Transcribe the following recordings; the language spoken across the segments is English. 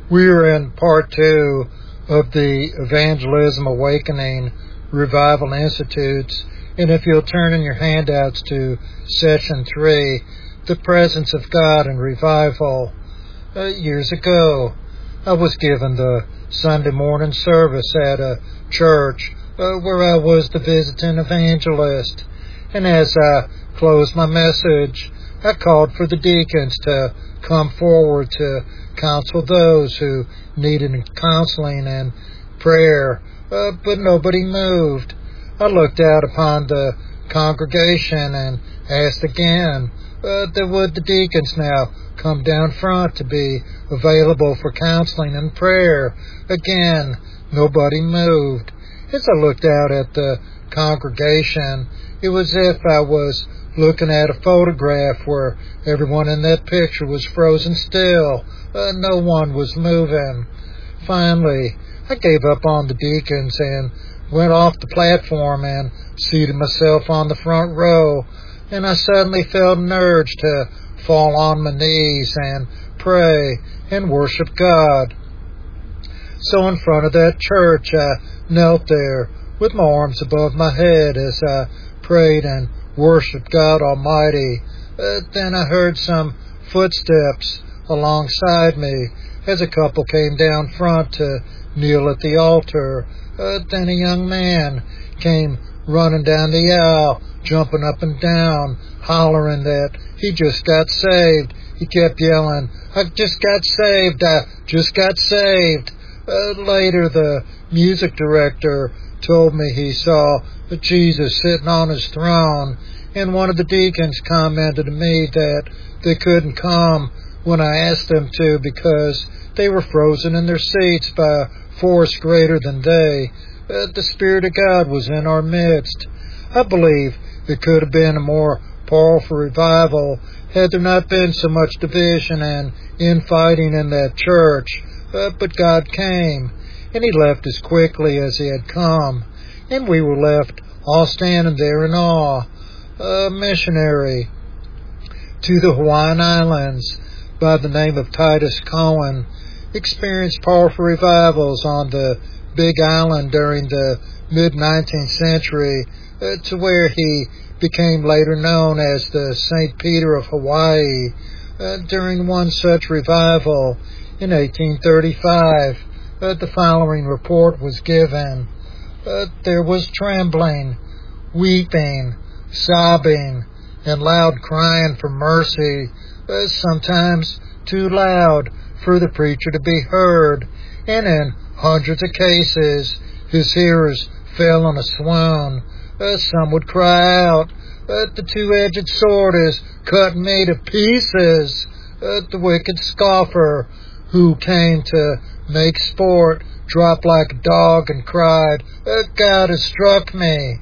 We are in part 2 of the Evangelism Awakening Revival Institutes, and if you'll turn in your handouts to Session 3, The Presence of God in Revival. Years ago, I was given the Sunday morning service at a church where I was the visiting evangelist, and as I closed my message, I called for the deacons to come forward to counsel those who needed counseling and prayer, but nobody moved. I looked out upon the congregation and asked again that would the deacons now come down front to be available for counseling and prayer. Again, nobody moved. As I looked out at the congregation, it was as if I was looking at a photograph where everyone in that picture was frozen still. No one was moving. Finally, I gave up on the deacons and went off the platform and seated myself on the front row, and I suddenly felt an urge to fall on my knees and pray and worship God. So in front of that church, I knelt there with my arms above my head as I prayed and worshiped God Almighty. Then I heard some footsteps alongside me as a couple came down front to kneel at the altar. Then a young man came running down the aisle, jumping up and down, hollering that he just got saved. He kept yelling, "I just got saved, I just got saved." Later, the music director told me he saw Jesus sitting on his throne, and one of the deacons commented to me that they couldn't come when I asked them to because they were frozen in their seats by a force greater than they. The Spirit of God was in our midst. I believe it could have been a more powerful revival had there not been so much division and infighting in that church. But God came, and He left as quickly as He had come, and we were left all standing there in awe. A missionary to the Hawaiian Islands by the name of Titus Cohen experienced powerful revivals on the Big Island during the mid-19th century, to where he became later known as the St. Peter of Hawaii. During one such revival in 1835, the following report was given. There was trembling, weeping, sobbing, and loud crying for mercy, sometimes too loud for the preacher to be heard, and in hundreds of cases his hearers fell in a swoon. Some would cry out, "The two-edged sword is cut me to pieces." The wicked scoffer who came to make sport dropped like a dog and cried, "God has struck me."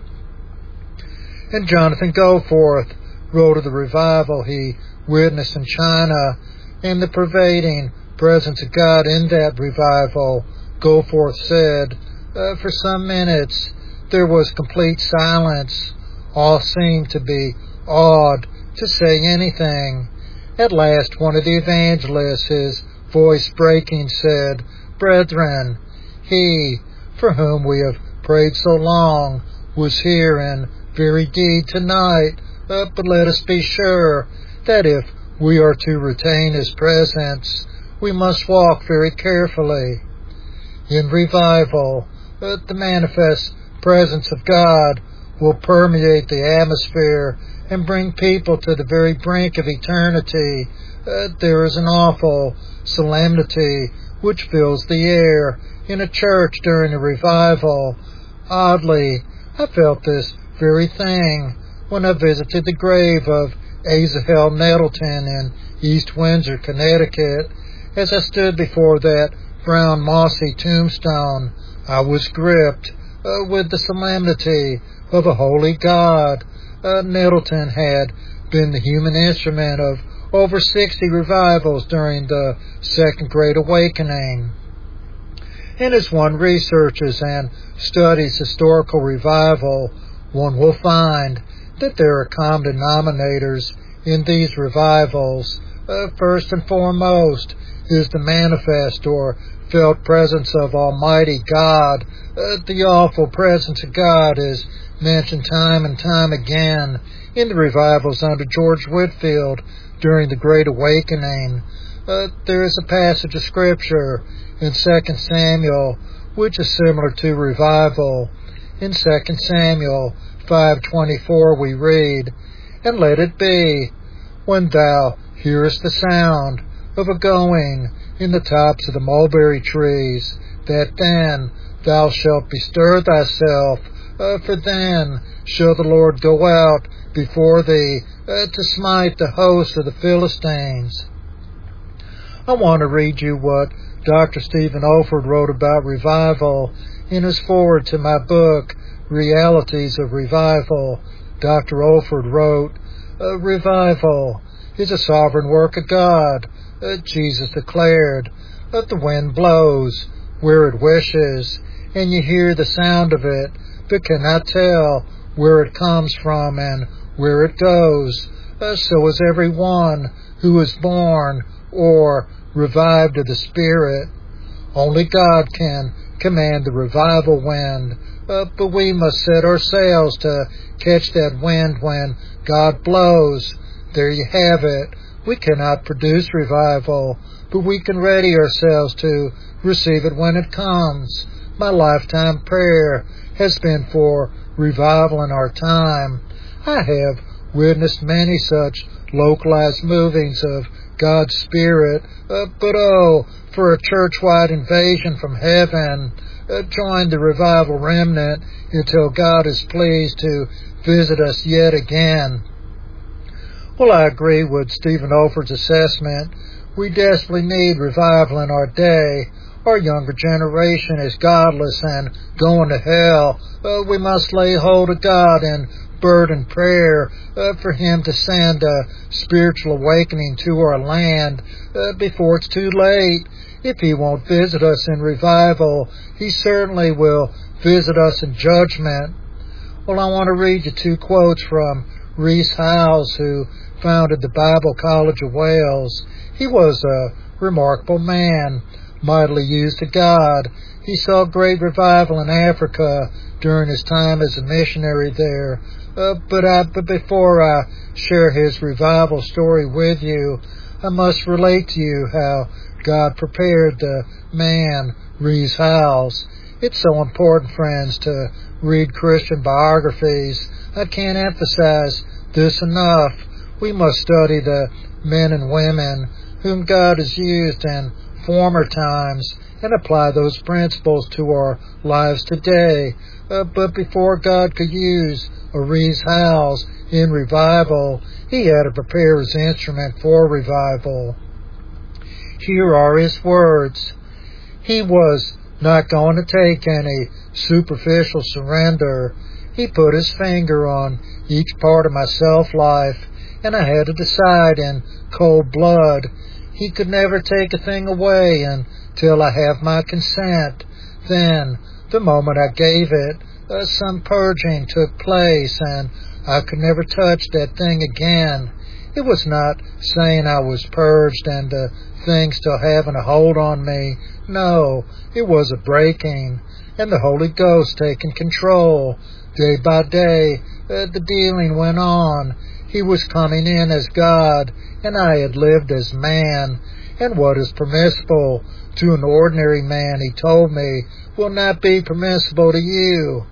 And Jonathan Goforth wrote of the revival he witnessed in China and the pervading presence of God in that revival. Goforth said, "For some minutes there was complete silence. All seemed to be awed to say anything. At last one of the evangelists, his voice breaking, said, 'Brethren, He for whom we have prayed so long was here in very deed tonight, but let us be sure that if we are to retain His presence, we must walk very carefully.'" In revival, the manifest presence of God will permeate the atmosphere and bring people to the very brink of eternity. There is an awful solemnity which fills the air in a church during a revival. Oddly, I felt this very thing when I visited the grave of Asahel Nettleton in East Windsor, Connecticut. As I stood before that brown mossy tombstone, I was gripped with the solemnity of a holy God. Nettleton had been the human instrument of over 60 revivals during the Second Great Awakening. And as one researches and studies historical revival, one will find that there are common denominators in these revivals. First and foremost, is the manifest or felt presence of Almighty God. The awful presence of God is mentioned time and time again in the revivals under George Whitefield during the Great Awakening. There is a passage of Scripture in 2 Samuel which is similar to revival. In 2 Samuel 5:24 we read, "And let it be, when thou hearest the sound of a going in the tops of the mulberry trees, that then thou shalt bestir thyself, for then shall the Lord go out before thee to smite the host of the Philistines." I want to read you what Dr. Stephen Olford wrote about revival in his foreword to my book, Realities of Revival. Dr. Olford wrote, "Revival is a sovereign work of God. Jesus declared, the wind blows where it wishes, and you hear the sound of it, but cannot tell where it comes from and where it goes. So is every one who is born or revived of the Spirit. Only God can command the revival wind, but we must set our sails to catch that wind when God blows. There you have it. We cannot produce revival, but we can ready ourselves to receive it when it comes. My lifetime prayer has been for revival in our time. I have witnessed many such localized movings of God's Spirit, but oh, for a church-wide invasion from heaven. Join the revival remnant until God is pleased to visit us yet again." Well, I agree with Stephen Olford's assessment. We desperately need revival in our day. Our younger generation is godless and going to hell. We must lay hold of God and burden prayer for Him to send a spiritual awakening to our land before it's too late. If He won't visit us in revival, He certainly will visit us in judgment. Well, I want to read you two quotes from Rees Howells, who founded the Bible College of Wales. He was a remarkable man, mightily used of God. He saw great revival in Africa during his time as a missionary there. But before I share his revival story with you, I must relate to you how God prepared the man, Rees Howells. It's so important, friends, to read Christian biographies. I can't emphasize this enough. We must study the men and women whom God has used in former times and apply those principles to our lives today. But before God could use a Rees Howells in revival, He had to prepare His instrument for revival. Here are His words. He was not going to take any superficial surrender. He put His finger on each part of my self-life, and I had to decide in cold blood. He could never take a thing away until I have my consent. Then, the moment I gave it, some purging took place, and I could never touch that thing again. It was not saying I was purged and the thing still having a hold on me. No, it was a breaking, and the Holy Ghost taking control. Day by day, the dealing went on. He was coming in as God, and I had lived as man. And what is permissible to an ordinary man, He told me, will not be permissible to you.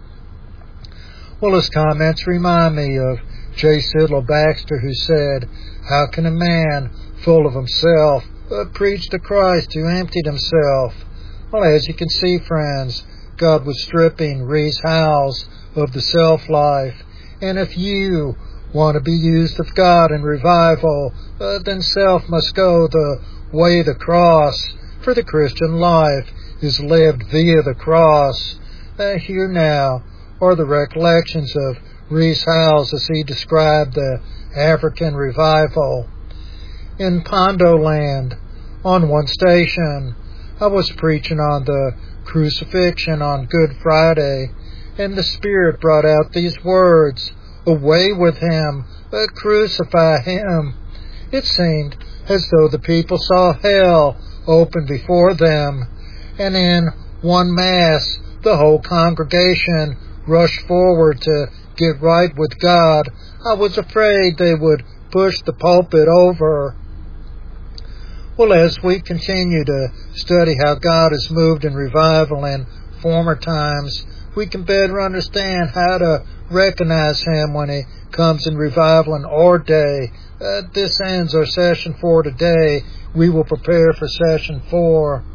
Well, his comments remind me of J. Sidlow Baxter, who said, "How can a man full of himself preach to Christ who emptied Himself?" Well, as you can see, friends, God was stripping Rees Howells of the self-life. And if you want to be used of God in revival, then self must go the way of the cross, for the Christian life is lived via the cross. Here now are the recollections of Rees Howells as he described the African revival. In Pondoland, on one station, I was preaching on the crucifixion on Good Friday, and the Spirit brought out these words, "Away with Him, crucify Him." It seemed as though the people saw hell open before them, and in one mass the whole congregation rushed forward to get right with God. I was afraid they would push the pulpit over. Well, as we continue to study how God has moved in revival in former times, we can better understand how to recognize Him when He comes in revival in our day. This ends our session for today. We will prepare for session 4.